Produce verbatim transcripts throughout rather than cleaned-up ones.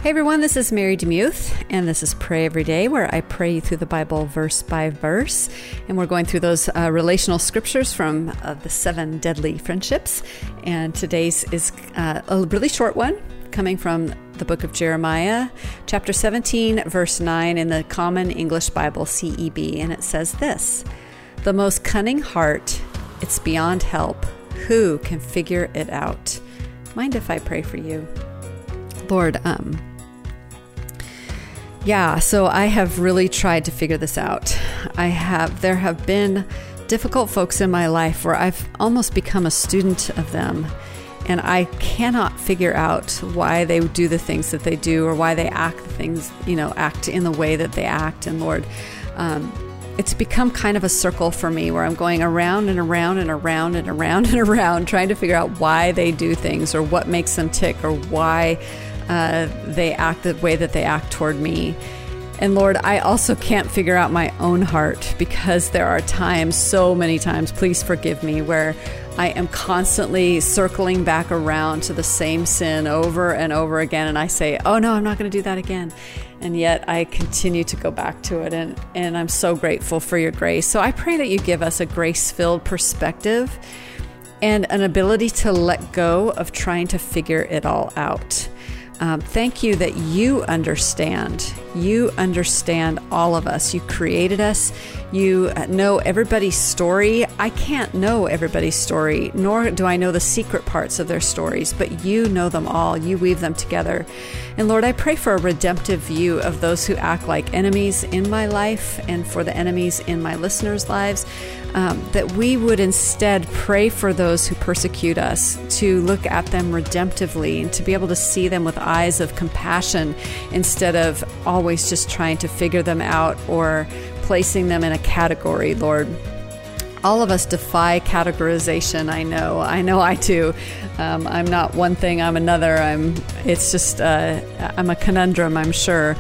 Hey everyone, this is Mary DeMuth, and this is Pray Every Day, where I pray you through the Bible verse by verse. And we're going through those uh, relational scriptures from uh, the seven deadly friendships. And today's is uh, a really short one, coming from the book of Jeremiah, chapter seventeen, verse nine in the Common English Bible, C E B. And it says this: "The most cunning heart, it's beyond help. Who can figure it out?" Mind if I pray for you? Lord, um, yeah, so I have really tried to figure this out. I have, there have been difficult folks in my life where I've almost become a student of them, and I cannot figure out why they do the things that they do or why they act the things, you know, act in the way that they act. And Lord, um, it's become kind of a circle for me where I'm going around and around and around and around and around trying to figure out why they do things or what makes them tick or why Uh, they act the way that they act toward me. And Lord, I also can't figure out my own heart, because there are times, so many times, please forgive me, where I am constantly circling back around to the same sin over and over again. And I say, oh no, I'm not going to do that again. And yet I continue to go back to it. And, and I'm so grateful for your grace. So I pray that you give us a grace-filled perspective and an ability to let go of trying to figure it all out. Um, thank you that you understand. You understand all of us. You created us. You know everybody's story. I can't know everybody's story, nor do I know the secret parts of their stories, but you know them all. You weave them together. And Lord, I pray for a redemptive view of those who act like enemies in my life and for the enemies in my listeners' lives, um, that we would instead pray for those who persecute us, to look at them redemptively and to be able to see them with eyes of compassion instead of always just trying to figure them out or placing them in a category, Lord. All of us defy categorization. I know, I know I do. Um, I'm not one thing, I'm another. I'm, it's just, uh, I'm a conundrum, I'm sure.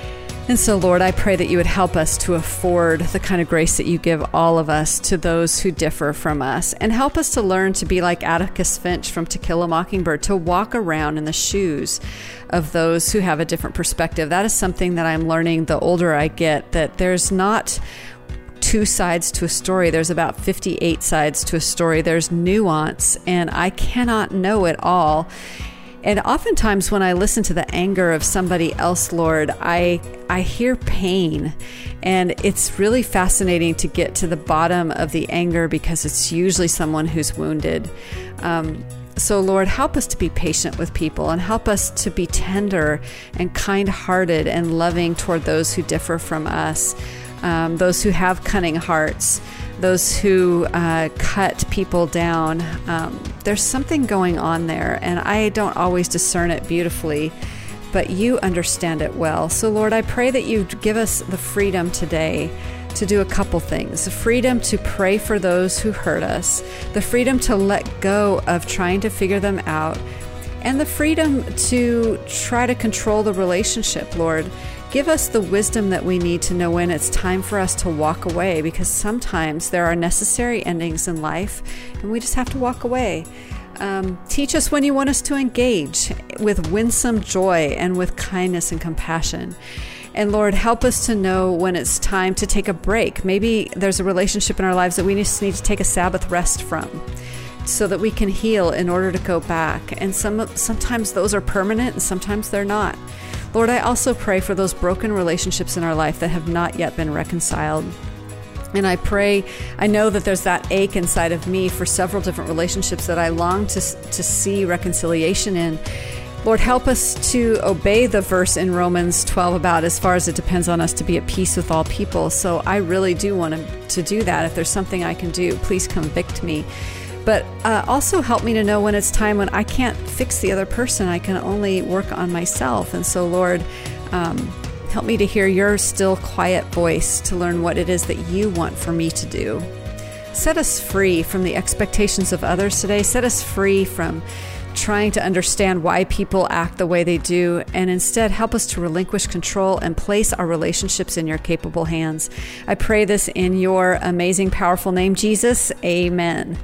And so, Lord, I pray that you would help us to afford the kind of grace that you give all of us to those who differ from us, and help us to learn to be like Atticus Finch from To Kill a Mockingbird, to walk around in the shoes of those who have a different perspective. That is something that I'm learning the older I get, that there's not two sides to a story. There's about fifty-eight sides to a story. There's nuance, and I cannot know it all. And oftentimes when I listen to the anger of somebody else, Lord, I I hear pain. And it's really fascinating to get to the bottom of the anger, because it's usually someone who's wounded. Um, so Lord, help us to be patient with people, and help us to be tender and kind-hearted and loving toward those who differ from us, um, those who have cunning hearts, those who uh, cut people down. Um, there's something going on there, and I don't always discern it beautifully, but you understand it well. So Lord, I pray that you give us the freedom today to do a couple things. The freedom to pray for those who hurt us, the freedom to let go of trying to figure them out, and the freedom to try to control the relationship, Lord. Give us the wisdom that we need to know when it's time for us to walk away, because sometimes there are necessary endings in life and we just have to walk away. Um, teach us when you want us to engage with winsome joy and with kindness and compassion. And Lord, help us to know when it's time to take a break. Maybe there's a relationship in our lives that we just need to take a Sabbath rest from, so that we can heal in order to go back. And some sometimes those are permanent and sometimes they're not. Lord, I also pray for those broken relationships in our life that have not yet been reconciled. And I pray, I know that there's that ache inside of me for several different relationships that I long to, to see reconciliation in. Lord, help us to obey the verse in Romans twelve about as far as it depends on us to be at peace with all people. So I really do want to, to do that. If there's something I can do, please convict me. But uh, also help me to know when it's time when I can't fix the other person. I can only work on myself. And so, Lord, um, help me to hear your still, quiet voice, to learn what it is that you want for me to do. Set us free from the expectations of others today. Set us free from trying to understand why people act the way they do, and instead help us to relinquish control and place our relationships in your capable hands. I pray this in your amazing, powerful name, Jesus. Amen.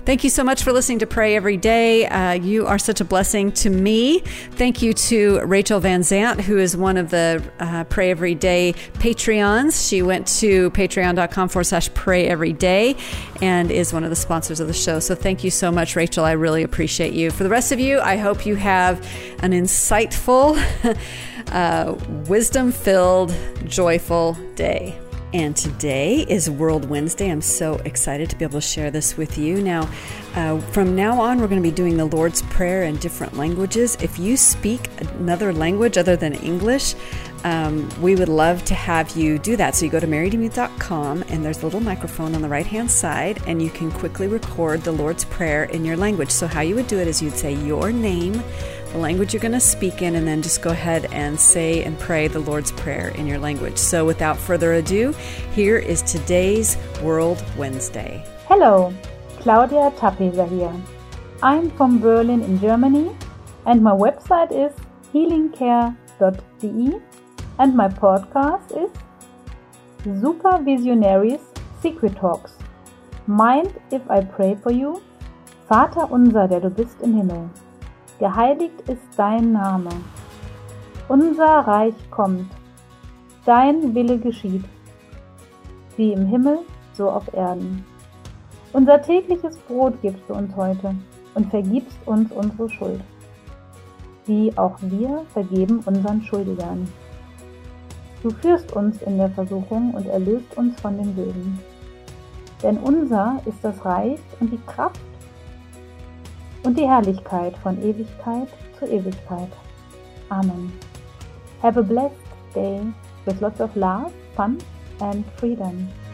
Thank you so much for listening to Pray Every Day. Uh, you are such a blessing to me. Thank you to Rachel Van Zant, who is one of the uh, Pray Every Day Patreons. She went to patreon.com forward slash pray every day and is one of the sponsors of the show. So thank you so much, Rachel. I really appreciate you. For the rest of you, I hope you have an insightful, uh, wisdom-filled, joyful day. And today is World Wednesday. I'm so excited to be able to share this with you. Now, uh, from now on, we're going to be doing the Lord's Prayer in different languages. If you speak another language other than English, um, we would love to have you do that. So you go to mary demuth dot com, and there's a little microphone on the right-hand side, and you can quickly record the Lord's Prayer in your language. So how you would do it is you'd say your name, the language you're going to speak in, and then just go ahead and say and pray the Lord's Prayer in your language. So without further ado, here is today's World Wednesday. Hello, Claudia Tapeser here. I'm from Berlin in Germany, and my website is healing care dot de, and my podcast is Super Visionaries Secret Talks. Mind if I pray for you? Vater unser, der du bist im Himmel. Geheiligt ist dein Name. Unser Reich kommt. Dein Wille geschieht. Wie im Himmel, so auf Erden. Unser tägliches Brot gibst du uns heute und vergibst uns unsere Schuld, wie auch wir vergeben unseren Schuldigern. Du führst uns in der Versuchung und erlöst uns von den Bösen. Denn unser ist das Reich und die Kraft und die Herrlichkeit von Ewigkeit zu Ewigkeit. Amen. Have a blessed day with lots of love, fun and freedom.